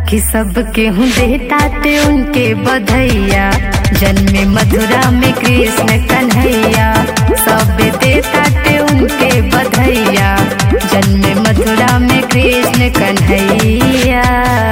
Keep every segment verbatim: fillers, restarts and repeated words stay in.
कि सबके हूँ देताते उनके बधैया। जन्मे मथुरा में कृष्ण कन्हैया, सब देताते उनके बधैया। जन्मे मथुरा में कृष्ण कन्हैया।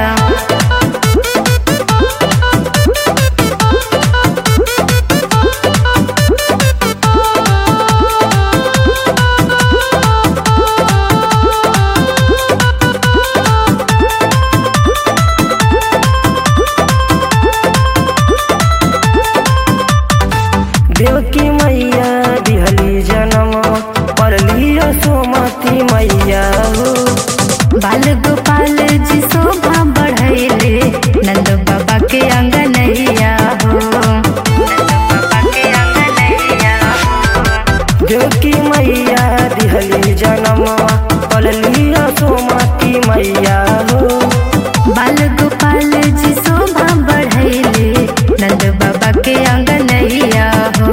देवकी मैया दिहली जन्म, पड़ली सोमती मैया हो। बाल गोपाल जी शोभा बढ़ैले, नंद बाबा के अंगनैया हो। बाबा के अंगनैया हो। देवकी मैया दिहली जन्म, पड़ली सोमती मैया हो। बाल गोपाल जी शोभा बढ़ैले, नंद बाबा के अंगनैया हो।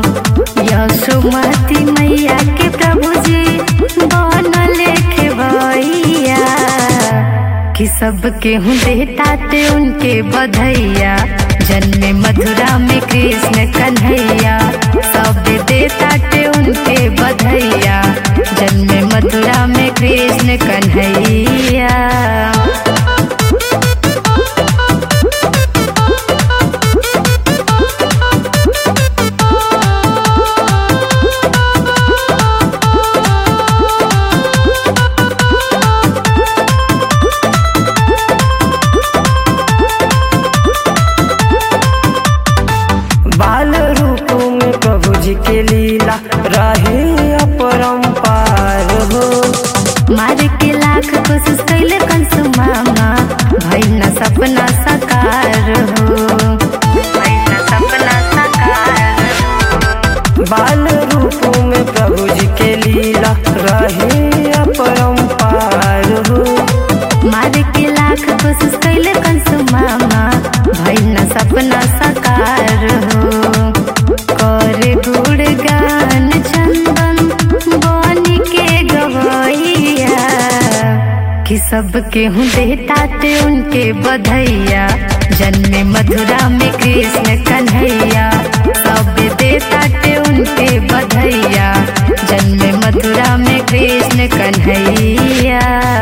यशोमती मैया के प्रभु जी बनले खेवैया, कि सबके हूँ देताते उनके बधैया। जन्मे मथुरा में कृष्ण कन्हैया, सब देताते उनके बधैया। जन्मे मथुरा में कृष्ण कन्हैया। बाल रूप में प्रभु जी के लीला रहे अपरंपार हो। मार के लाख कोशिश कैले कंस मामा, भइल ना सपना साकार हो। भइल ना सपना साकार हो। बाल रूप में प्रभु जी के लीला रहे अपरंपार हो। मार के लाख कोशिश कैले कंस मामा, भइल ना सपना साकार हो। करे गुणगान चंदन बन के गवैया, कि सबके हूँ देताते उनके बधैया। जन्मे मथुरा में कृष्ण कन्हैया, सब देताते उनके बधैया। जन्मे मथुरा में कृष्ण कन्हैया।